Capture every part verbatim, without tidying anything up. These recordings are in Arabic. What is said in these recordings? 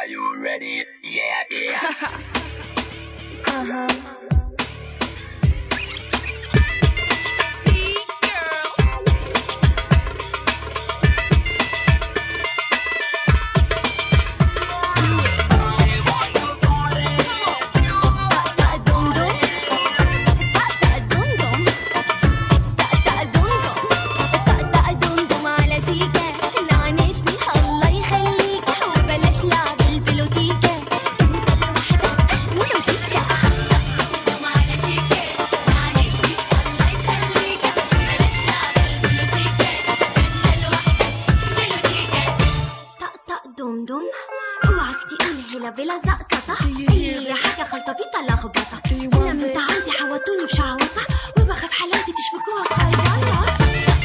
Are you ready? Yeah, yeah. Uh-huh. دمدم اوعك تقول هلا بلا زقططة، هي حاجة خلطة بيطة لخبطة. انا من عندي حوطوني بشعوطة وبخاف حالاتي تشبكوها بخربطة.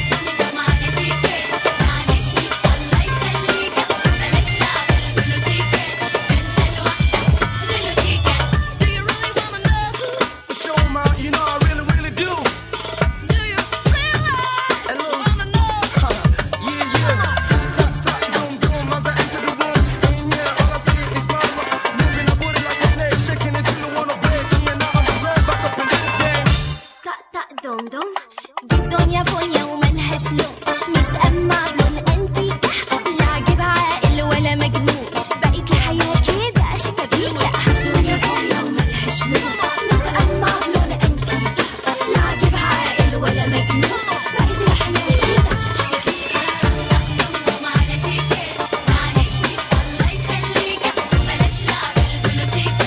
دمدم دي الدنيا فونيا وملهاش لون، متأمع لون انتيكا، لا عاجب عاقل ولا مجنون، بقيت الحياة كده شيكابيكا. الدنيا فونيا وملهاش لون، متأمع لون انتيكا، لا عاجب عاقل ولا مجنون، بقيت الحياة كده شيكابيكا. معلش سيكا معلش الله يخليكا، بلاش لعب البلوتيكا،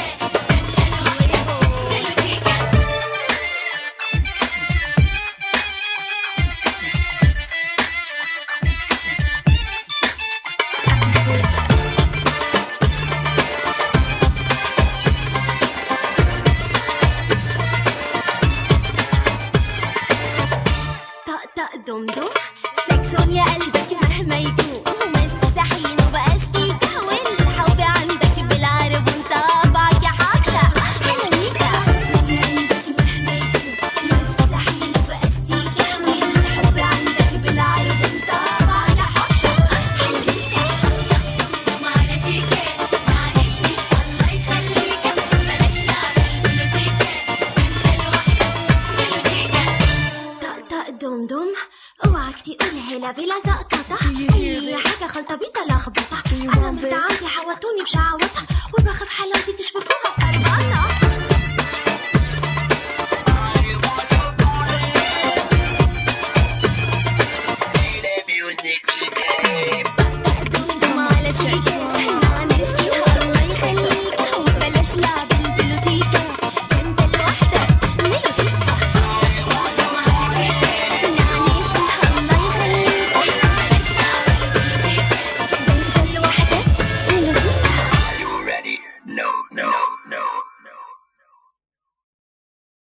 بلوتيكا. طق دمدم سكسون يا قلبك مهما يكون، ومسحين وبأستيكا، والحب عندك بالعرب وطبعك يا حكشة حلويكا. سكسون يا قلبك مهما يكون، مسحين وبأستيكا، والحب عندك بالعرب وطبعك يا حكشة حلويكا. معلش سيكا معلش الله يخليكا، بلاش لعب البلوتيكا، انت لوحدك بلوتيكا. طق دمدم اوعك تقول هلا بلا زقططة، هي حاجة خلطة بيطة لخبطة. انا من عندي حوطوني بشعوطة وبخاف حالاتي تشبك